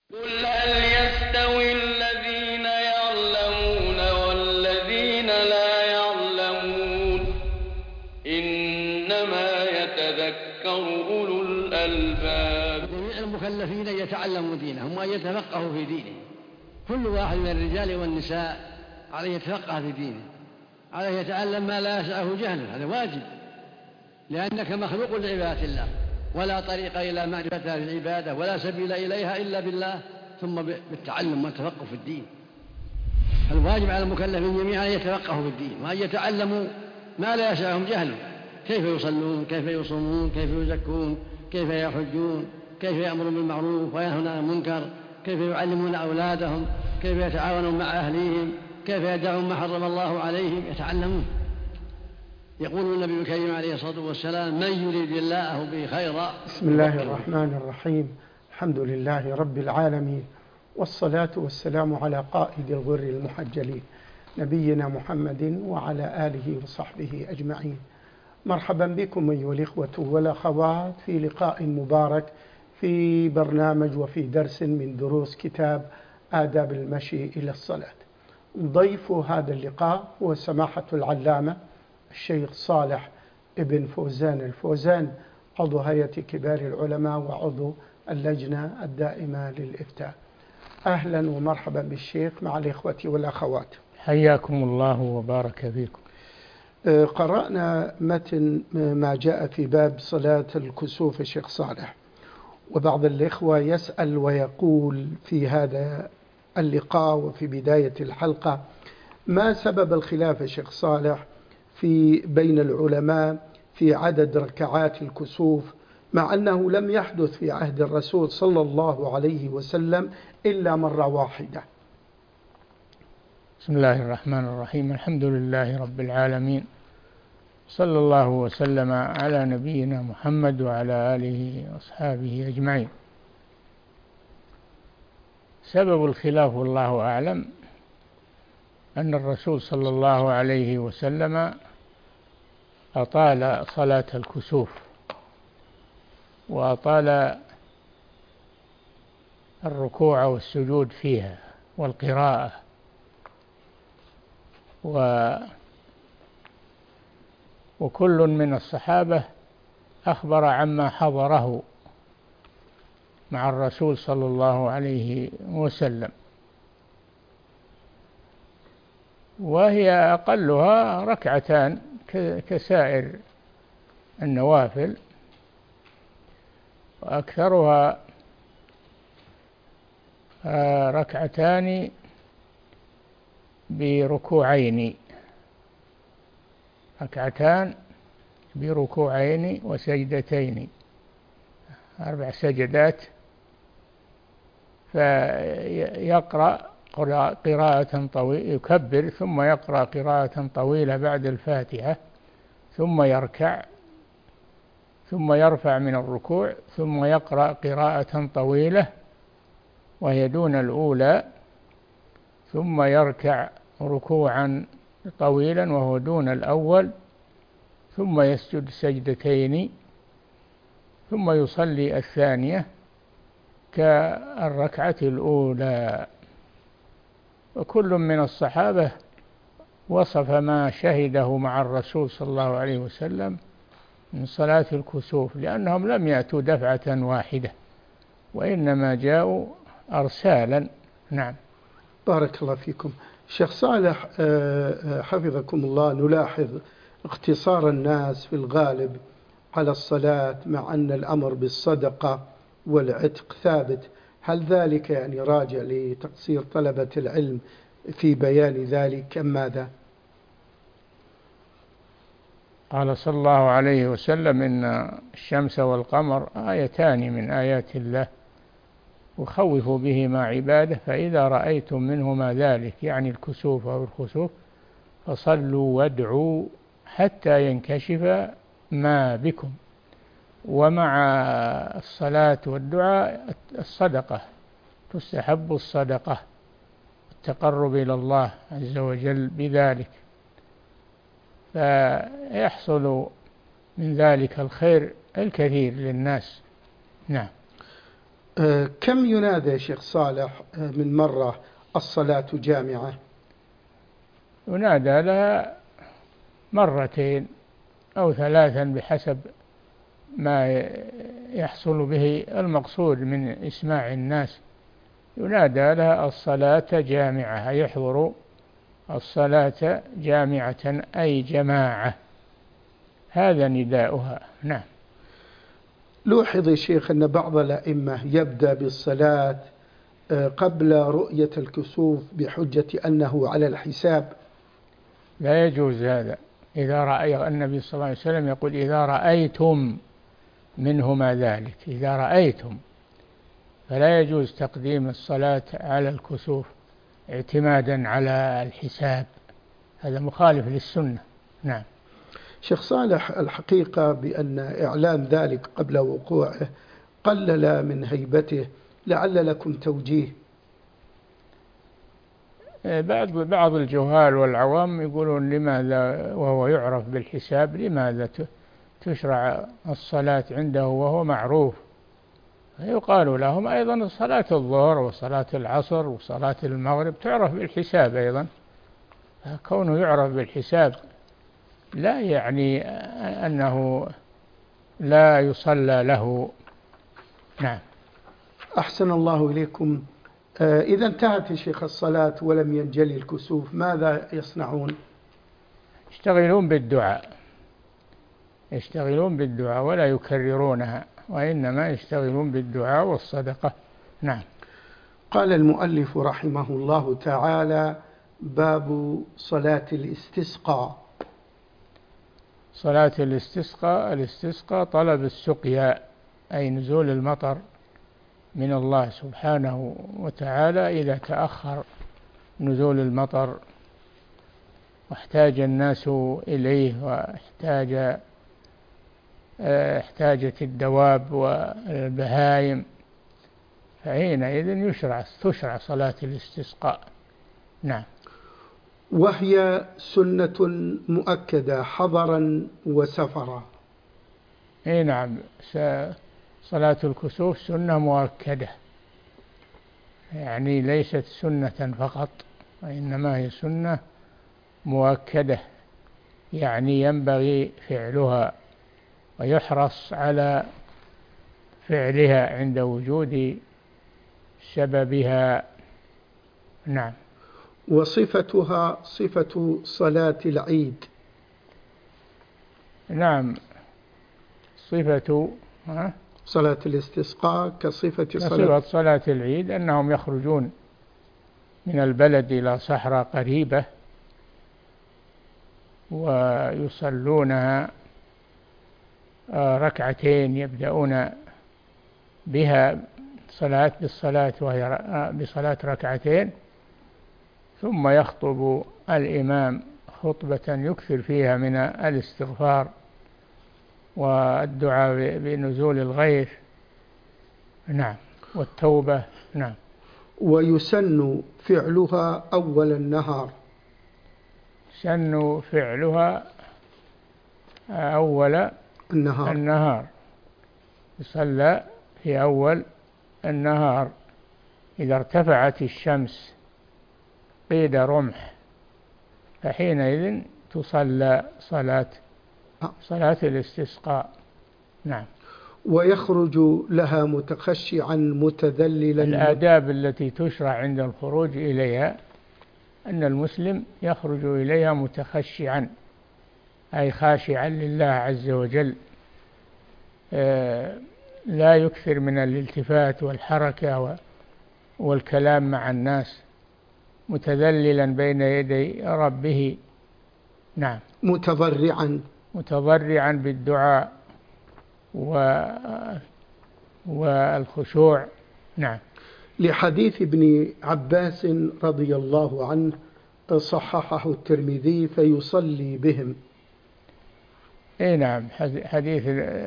قل هل يستوي الذين يعلمون والذين لا يعلمون إنما يتذكر أولو الألباب. جميع المكلفين يتعلموا دينهم وأن يتفقهوا في دينهم. كل واحد من الرجال والنساء عليه يتفقه في دينه، عليه يتعلم ما لا يسعه جهله، هذا واجب، لأنك مخلوق لعبادة الله، ولا طريق إلى معرفتها في العبادة ولا سبيل إليها إلا بالله، ثم بالتعلم والتفقه في الدين. الواجب على المكلفين جميعا أن يتفقهوا في الدين وأن يتعلموا ما لا يسعهم جهله، كيف يصلون، كيف يصومون، كيف يزكون، كيف يحجون، كيف يأمرون بالمعروف وينهون عن المنكر، كيف يعلمون أولادهم، كيف يتعاونون مع أهليهم، كيف يدعون ما حرم الله عليهم، يتعلمون. يقول النبي الكريم عليه الصلاة والسلام: من يريد الله به خيرا. بسم الله الرحمن الرحيم. الحمد لله رب العالمين، والصلاة والسلام على قائد الغر المحجلين نبينا محمد وعلى آله وصحبه أجمعين. مرحبا بكم أيها الإخوة والأخوات في لقاء مبارك في برنامج وفي درس من دروس كتاب آداب المشي إلى الصلاة. ضيف هذا اللقاء هو سماحة العلامة الشيخ صالح ابن فوزان الفوزان، عضو هيئة كبار العلماء وعضو اللجنة الدائمة للإفتاء. أهلا ومرحبا بالشيخ مع الإخوة والأخوات. حياكم الله وبارك فيكم. قرأنا متن ما جاء في باب صلاة الكسوف الشيخ صالح، وبعض الإخوة يسأل ويقول في هذا اللقاء وفي بداية الحلقة: ما سبب الخلاف الشيخ صالح بين العلماء في عدد ركعات الكسوف، مع أنه لم يحدث في عهد الرسول صلى الله عليه وسلم إلا مرة واحدة؟ بسم الله الرحمن الرحيم. الحمد لله رب العالمين، صلى الله وسلم على نبينا محمد وعلى آله وأصحابه أجمعين. سبب الخلاف والله أعلم أن الرسول صلى الله عليه وسلم أطال صلاة الكسوف وأطال الركوع والسجود فيها والقراءة، وكل من الصحابة أخبر عما حضره مع الرسول صلى الله عليه وسلم، وهي أقلها ركعتان كسائر النوافل، وأكثرها ركعتان بركوعين، ركعتان بركوعين وسجدتين، 4 سجدات. فيقرأ قراءة طويلة، يكبر ثم يقرأ قراءة طويلة بعد الفاتحة، ثم يركع، ثم يرفع من الركوع، ثم يقرأ قراءة طويلة وهي دون الأولى، ثم يركع ركوعا طويلا وهو دون الأول، ثم يسجد سجدتين، ثم يصلي الثانية كالركعة الأولى. وكل من الصحابة وصف ما شهده مع الرسول صلى الله عليه وسلم من صلاة الكسوف، لأنهم لم يأتوا دفعة واحدة وإنما جاءوا أرسالا. نعم. بارك الله فيكم. شيخ صالح حفظكم الله، نلاحظ اقتصار الناس في الغالب على الصلاة، مع أن الأمر بالصدقة والعتق ثابت. هل ذلك يعني راجع لتقصير طلبة العلم في بيان ذلك أم ماذا؟ قال صلى الله عليه وسلم: إن الشمس والقمر آيتان من آيات الله وخوفوا بهما عباده، فإذا رأيتم منهما ذلك، يعني الكسوف أو الخسوف، فصلوا وادعوا حتى ينكشف ما بكم. ومع الصلاة والدعاء الصدقة، تستحب الصدقة، التقرب إلى الله عز وجل بذلك، فيحصل من ذلك الخير الكثير للناس. نعم. كم ينادى يا شيخ صالح من مرة الصلاة جامعة؟ ينادى لها مرتين أو ثلاثا بحسب ما يحصل به المقصود من إسماع الناس. ينادى لها الصلاة جامعة، يحضر الصلاة جامعة أي جماعة، هذا نداؤها. نعم. لوحظ يا شيخ أن بعض الأئمة يبدأ بالصلاة قبل رؤية الكسوف بحجة أنه على الحساب. لا يجوز هذا. إذا رأى النبي صلى الله عليه وسلم يقول إذا رأيتم منهما ذلك، إذا رأيتم، فلا يجوز تقديم الصلاة على الكسوف اعتمادا على الحساب، هذا مخالف للسنة. نعم. شيخ صالح، الحقيقة بأن إعلان ذلك قبل وقوعه قلل من هيبته، لعل لكم توجيه. بعض الجهال والعوام يقولون لماذا وهو يعرف بالحساب لماذا تشرع الصلاة عنده وهو معروف؟ يقال لهم أيضا صلاة الظهر وصلاة العصر وصلاة المغرب تعرف بالحساب أيضا، كونه يعرف بالحساب لا يعني أنه لا يصلى له. نعم. أحسن الله إليكم. إذا انتهت يا شيخ الصلاة ولم ينجلي الكسوف ماذا يصنعون؟ يشتغلون بالدعاء ولا يكررونها، وإنما يشتغلون بالدعاء والصدقة. نعم. قال المؤلف رحمه الله تعالى: باب صلاة الاستسقاء. صلاة الاستسقاء طلب السقيا، أي نزول المطر من الله سبحانه وتعالى. إذا تأخر نزول المطر واحتاج الناس إليه احتاجت الدواب والبهائم، فحينئذ تشرع صلاة الاستسقاء. نعم. وهي سنة مؤكدة حضرا وسفرا. نعم. صلاة الكسوف سنة مؤكدة، يعني ليست سنة فقط، وإنما هي سنة مؤكدة، يعني ينبغي فعلها ويحرص على فعلها عند وجود سببها. نعم. وصفتها صفة صلاة العيد. نعم. صفة صلاة الاستسقاء كصفة صلاة العيد، أنهم يخرجون من البلد إلى صحراء قريبة ويصلونها ركعتين، يبدأون بها وهي بصلاة ركعتين، ثم يخطب الإمام خطبة يكثر فيها من الاستغفار والدعاء بنزول الغيث. نعم. والتوبة. نعم. ويسن فعلها أول النهار. سن فعلها أول النهار. يصلى في أول النهار إذا ارتفعت الشمس قيد رمح، فحينئذ تصلى صلاة الاستسقاء. نعم. ويخرج لها متخشعا متذللا. الآداب التي تشرع عند الخروج إليها أن المسلم يخرج إليها متخشعا، أي خاشعا لله عز وجل، لا يكثر من الالتفات والحركة والكلام مع الناس، متذللا بين يدي ربه. نعم. متضرعا بالدعاء والخشوع. نعم. لحديث ابن عباس رضي الله عنه صححه الترمذي: فيصلي بهم. نعم. حديث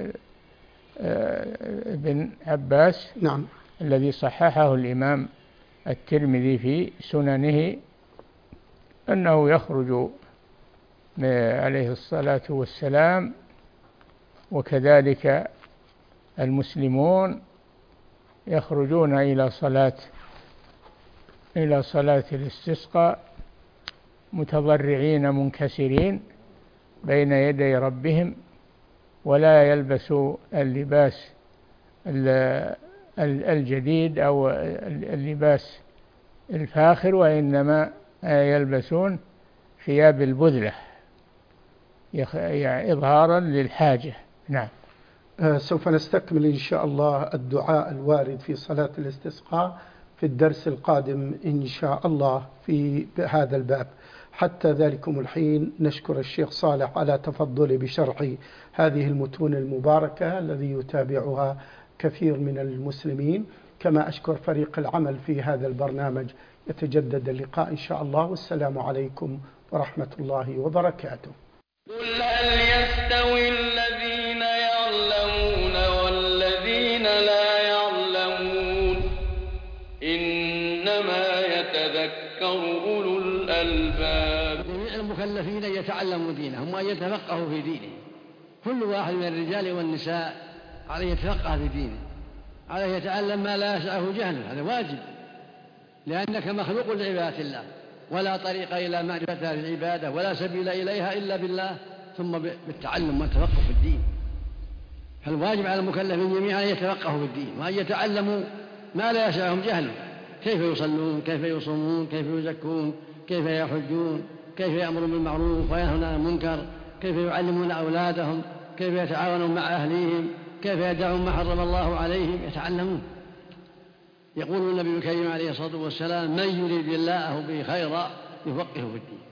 ابن عباس. نعم. الذي صححه الإمام الترمذي في سننه، أنه يخرج عليه الصلاة والسلام وكذلك المسلمون يخرجون إلى صلاة الاستسقاء متضرعين منكسرين بين يدي ربهم، ولا يلبسوا اللباس الجديد أو اللباس الفاخر، وإنما يلبسون ثياب البذلة إظهارا للحاجة. نعم. سوف نستكمل إن شاء الله الدعاء الوارد في صلاة الاستسقاء في الدرس القادم إن شاء الله في هذا الباب. حتى ذلكم الحين نشكر الشيخ صالح على تفضله بشرح هذه المتون المباركة الذي يتابعها كثير من المسلمين، كما أشكر فريق العمل في هذا البرنامج. يتجدد اللقاء إن شاء الله، والسلام عليكم ورحمة الله وبركاته. قل هل يستوي الذين يعلمون والذين لا يعلمون إنما يتذكر أولو الألباب. جميع المكلفين يتعلموا دينهم وأن يتفقهوا في دينه. كل واحد من الرجال والنساء عليه يتفقه في دينه، عليه يتعلم ما لا يسعه جهله، هذا واجب، لأنك مخلوق لعبادة الله، ولا طريق إلى معرفة هذه العبادة ولا سبيل إليها إلا بالله، ثم بالتعلم والتفقه في الدين. فالواجب على المكلفين جميعا أن يتفقهوا في الدين وأن يتعلموا ما لا يسعهم جهله، كيف يصلون، كيف يصومون، كيف يزكون، كيف يحجون، كيف يأمرون بالمعروف وينهون عن المنكر، كيف يعلمون أولادهم، كيف يتعاونون مع أهليهم، كيف يدعون ما حرم الله عليهم. يتعلمون. يقول النبي الكريم عليه الصلاة والسلام: من يريد الله به خيرا يفقهه في الدين.